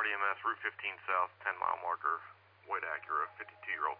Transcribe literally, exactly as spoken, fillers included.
Florida E M S, Route fifteen South, ten mile marker, White Acura, fifty-two year old